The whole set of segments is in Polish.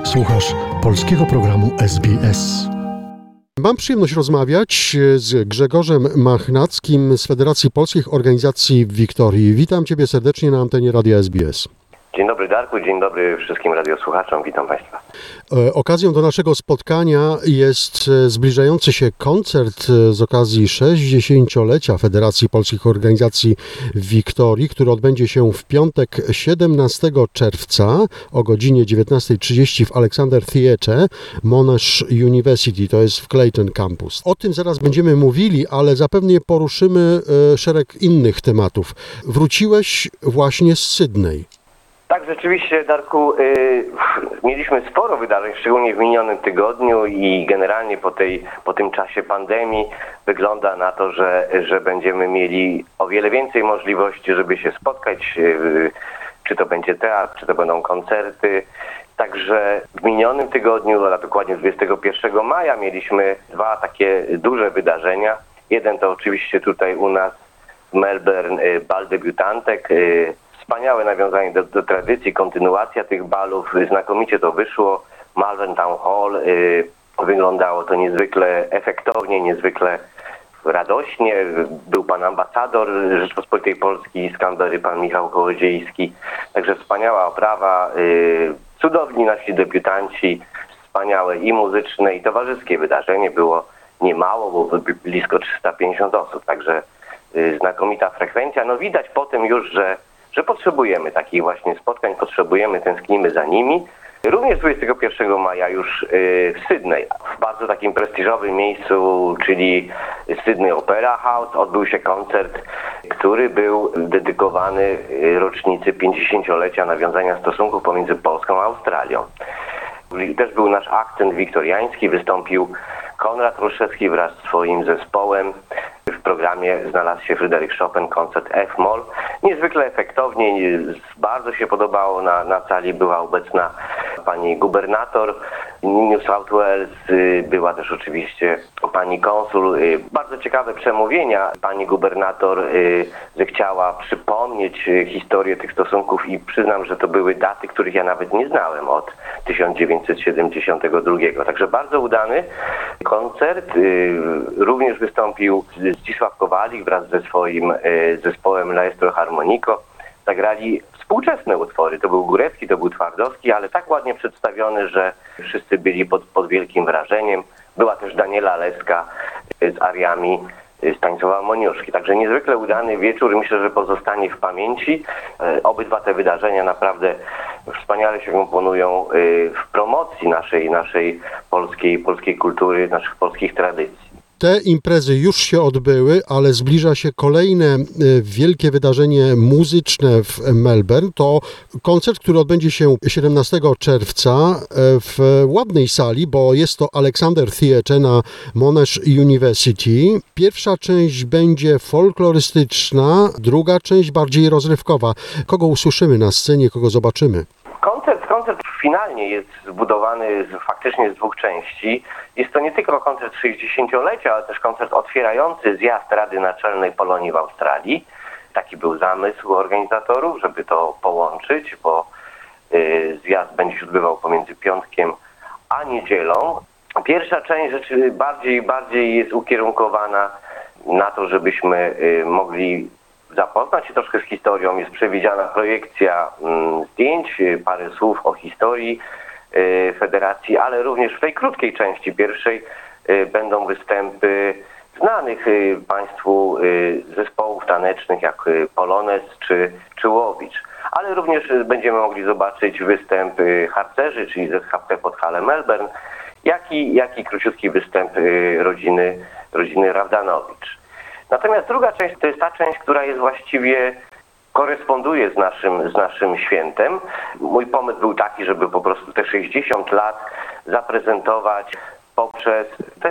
Słuchasz polskiego programu SBS. Mam przyjemność rozmawiać z Grzegorzem Machnackim z Federacji Polskich Organizacji w Wiktorii. Witam Ciebie serdecznie na antenie Radia SBS. Dzień dobry Darku, dzień dobry wszystkim radiosłuchaczom, witam Państwa. Okazją do naszego spotkania jest zbliżający się koncert z okazji 60-lecia Federacji Polskich Organizacji w Wiktorii, który odbędzie się w piątek 17 czerwca o godzinie 19:30 w Alexander Theatre, Monash University, to jest w Clayton Campus. O tym zaraz będziemy mówili, ale zapewne poruszymy szereg innych tematów. Wróciłeś właśnie z Sydney. Tak, rzeczywiście Darku, mieliśmy sporo wydarzeń, szczególnie w minionym tygodniu i generalnie po tym czasie pandemii wygląda na to, że będziemy mieli o wiele więcej możliwości, żeby się spotkać, czy to będzie teatr, czy to będą koncerty. Także w minionym tygodniu, a dokładnie 21 maja mieliśmy dwa takie duże wydarzenia. Jeden to oczywiście tutaj u nas w Melbourne bal debiutantek, wspaniałe nawiązanie do tradycji, kontynuacja tych balów, znakomicie to wyszło. Malvern Town Hall, wyglądało to niezwykle efektownie, niezwykle radośnie. Był pan ambasador Rzeczpospolitej Polskiej z Canberry, pan Michał Kołodziejski. Także wspaniała oprawa, cudowni nasi debiutanci, wspaniałe i muzyczne, i towarzyskie wydarzenie. Było niemało, było blisko 350 osób, także znakomita frekwencja. No widać po tym już, że potrzebujemy takich właśnie spotkań, tęsknimy za nimi. Również 21 maja już w Sydney, w bardzo takim prestiżowym miejscu, czyli Sydney Opera House, odbył się koncert, który był dedykowany rocznicy 50-lecia nawiązania stosunków pomiędzy Polską a Australią. Też był nasz akcent wiktoriański, wystąpił Konrad Ruszewski wraz z swoim zespołem. W programie znalazł się Fryderyk Chopin, koncert F-moll. Niezwykle efektownie, bardzo się podobało. Na sali była obecna pani gubernator New South Wales, była też oczywiście pani konsul. Bardzo ciekawe przemówienia. Pani gubernator zechciała przypomnieć historię tych stosunków i przyznam, że to były daty, których ja nawet nie znałem od 1972. Także bardzo udany koncert. Również wystąpił Zdzisław Kowalik wraz ze swoim zespołem Maestro Harmonico. Zagrali współczesne utwory. To był Górecki, to był Twardowski, ale tak ładnie przedstawiony, że wszyscy byli pod wielkim wrażeniem. Była też Daniela Leska z ariami Stanisława Moniuszki. Także niezwykle udany wieczór. Myślę, że pozostanie w pamięci. Obydwa te wydarzenia naprawdę wspaniale się komponują w promocji naszej polskiej kultury, naszych polskich tradycji. Te imprezy już się odbyły, ale zbliża się kolejne wielkie wydarzenie muzyczne w Melbourne. To koncert, który odbędzie się 17 czerwca w ładnej sali, bo jest to Alexander Theatre na Monash University. Pierwsza część będzie folklorystyczna, druga część bardziej rozrywkowa. Kogo usłyszymy na scenie, kogo zobaczymy? Koncert finalnie jest zbudowany faktycznie z dwóch części. Jest to nie tylko koncert 60-lecia, ale też koncert otwierający zjazd Rady Naczelnej Polonii w Australii. Taki był zamysł organizatorów, żeby to połączyć, bo zjazd będzie się odbywał pomiędzy piątkiem a niedzielą. Pierwsza część rzeczy bardziej jest ukierunkowana na to, żebyśmy mogli zapoznać się troszkę z historią. Jest przewidziana projekcja zdjęć, parę słów o historii federacji, ale również w tej krótkiej części pierwszej będą występy znanych Państwu zespołów tanecznych jak Polonez czy Łowicz. Ale również będziemy mogli zobaczyć występ harcerzy, czyli ZHP Podhale Melbourne, jak i króciutki występ rodziny Rawdanowicz. Natomiast druga część to jest ta część, która jest właściwie koresponduje z naszym świętem. Mój pomysł był taki, żeby po prostu te 60 lat zaprezentować poprzez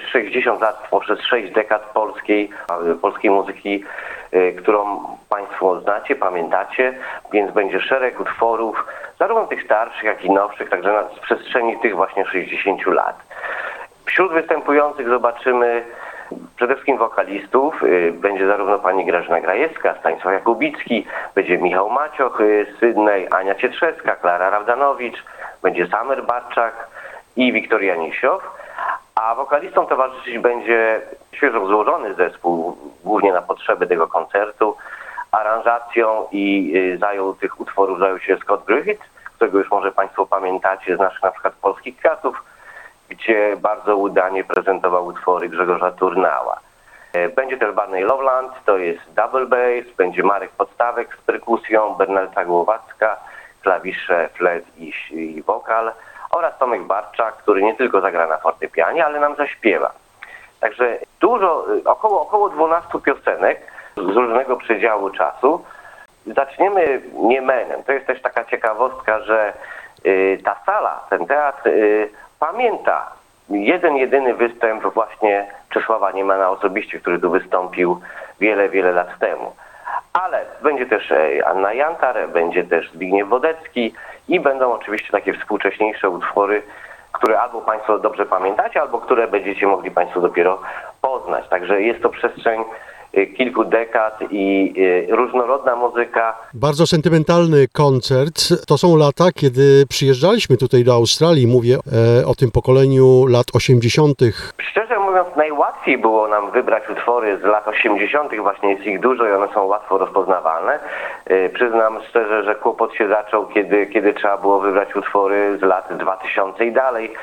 6 dekad polskiej muzyki, którą Państwo znacie, pamiętacie, więc będzie szereg utworów, zarówno tych starszych, jak i nowszych, także z przestrzeni tych właśnie 60 lat. Wśród występujących zobaczymy przede wszystkim wokalistów. Będzie zarówno pani Grażyna Grajewska, Stanisław Jakubicki, będzie Michał Macioch z Sydney, Ania Cietrzewska, Klara Rawdanowicz, będzie Samer Barczak i Wiktoria Niesiow, a wokalistą towarzyszyć będzie świeżo złożony zespół, głównie na potrzeby tego koncertu. Aranżacją i tych utworów zajął się Scott Griffith, którego już może Państwo pamiętacie z naszych na przykład Polskich Kwiatów, gdzie bardzo udanie prezentował utwory Grzegorza Turnała. Będzie też Barney Loveland, to jest double bass, będzie Marek Podstawek z perkusją, Bernadetta Głowacka, klawisze, flet i wokal oraz Tomek Barczak, który nie tylko zagra na fortepianie, ale nam zaśpiewa. Także dużo, około 12 piosenek z różnego przedziału czasu. Zaczniemy Niemenem. To jest też taka ciekawostka, że ta sala, ten teatr pamięta jedyny występ właśnie Czesława Niemena osobiście, który tu wystąpił wiele lat temu. Ale będzie też Anna Jantar, będzie też Zbigniew Wodecki i będą oczywiście takie współcześniejsze utwory, które albo Państwo dobrze pamiętacie, albo które będziecie mogli Państwo dopiero poznać. Także jest to przestrzeń kilku dekad i różnorodna muzyka. Bardzo sentymentalny koncert. To są lata, kiedy przyjeżdżaliśmy tutaj do Australii. Mówię o tym pokoleniu lat 80. Szczerze mówiąc, najłatwiej było nam wybrać utwory z lat 80. Właśnie jest ich dużo i one są łatwo rozpoznawalne. Przyznam szczerze, że kłopot się zaczął, kiedy trzeba było wybrać utwory z lat 2000 i dalej.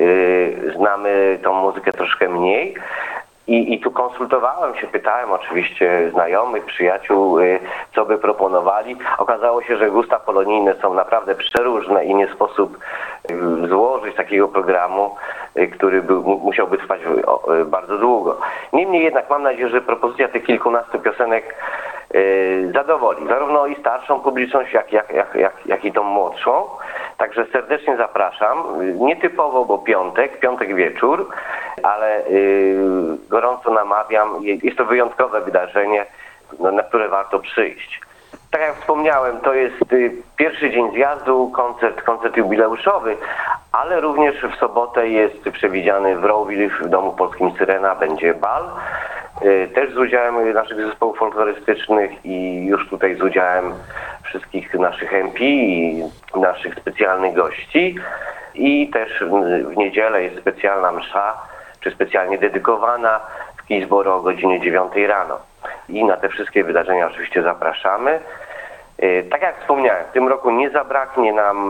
Znamy tą muzykę troszkę mniej. I tu konsultowałem się, pytałem oczywiście znajomych, przyjaciół, co by proponowali. Okazało się, że gusta polonijne są naprawdę przeróżne i nie sposób złożyć takiego programu, który musiałby trwać bardzo długo. Niemniej jednak mam nadzieję, że propozycja tych kilkunastu piosenek zadowoli zarówno i starszą publiczność, jak i tą młodszą. Także serdecznie zapraszam. Nietypowo, bo piątek wieczór, ale gorąco namawiam. Jest to wyjątkowe wydarzenie, na które warto przyjść. Tak jak wspomniałem, to jest pierwszy dzień zjazdu, koncert jubileuszowy, ale również w sobotę jest przewidziany w Rowville w Domu Polskim Syrena będzie bal. Też z udziałem naszych zespołów folklorystycznych i już tutaj z udziałem wszystkich naszych MP i naszych specjalnych gości. I też w niedzielę jest specjalna msza, czy specjalnie dedykowana w Kingsboro o godzinie 9 rano. I na te wszystkie wydarzenia oczywiście zapraszamy. Tak jak wspomniałem, w tym roku nie zabraknie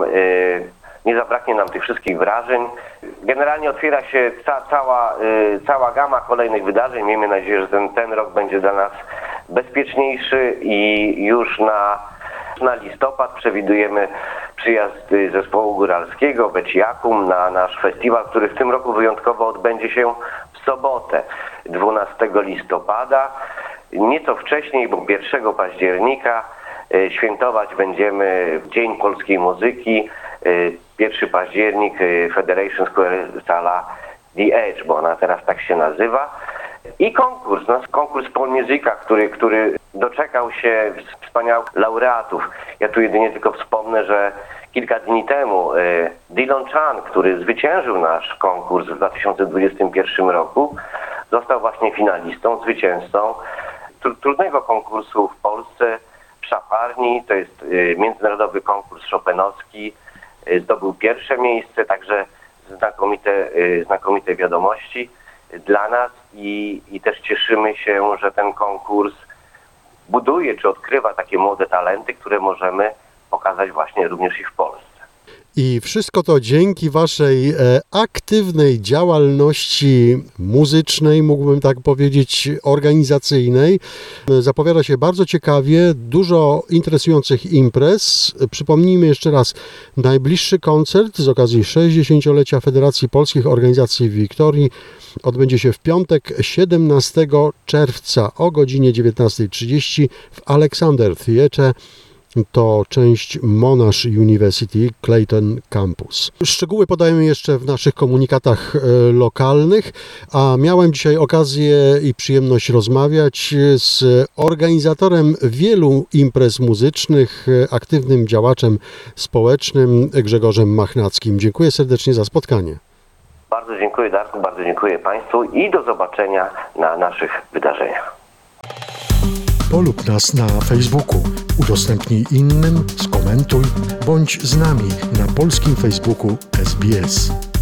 nam tych wszystkich wrażeń. Generalnie otwiera się cała gama kolejnych wydarzeń. Miejmy nadzieję, że ten rok będzie dla nas bezpieczniejszy i już na listopad przewidujemy przyjazd zespołu góralskiego Beciakum na nasz festiwal, który w tym roku wyjątkowo odbędzie się w sobotę 12 listopada. Nieco wcześniej, bo 1 października świętować będziemy Dzień Polskiej Muzyki. 1 październik Federation Square sala The Edge, bo ona teraz tak się nazywa. I konkurs Pol Musica, który doczekał się wspaniałych laureatów. Ja tu jedynie tylko wspomnę, że kilka dni temu Dylan Chan, który zwyciężył nasz konkurs w 2021 roku, został właśnie finalistą, zwycięzcą trudnego konkursu w Polsce w Szaparni. To jest międzynarodowy konkurs chopinowski. Zdobył pierwsze miejsce, także znakomite wiadomości dla nas i też cieszymy się, że ten konkurs buduje czy odkrywa takie młode talenty, które możemy pokazać właśnie również i w Polsce. I wszystko to dzięki Waszej aktywnej działalności muzycznej, mógłbym tak powiedzieć, organizacyjnej. Zapowiada się bardzo ciekawie, dużo interesujących imprez. Przypomnijmy jeszcze raz, najbliższy koncert z okazji 60-lecia Federacji Polskich Organizacji Wiktorii odbędzie się w piątek 17 czerwca o godzinie 19:30 w Alexander Theatre. To część Monash University Clayton Campus. Szczegóły podajemy jeszcze w naszych komunikatach lokalnych, a miałem dzisiaj okazję i przyjemność rozmawiać z organizatorem wielu imprez muzycznych, aktywnym działaczem społecznym Grzegorzem Machnackim. Dziękuję serdecznie za spotkanie. Bardzo dziękuję, Darku, bardzo dziękuję Państwu i do zobaczenia na naszych wydarzeniach. Polub nas na Facebooku, udostępnij innym, skomentuj, bądź z nami na polskim Facebooku SBS.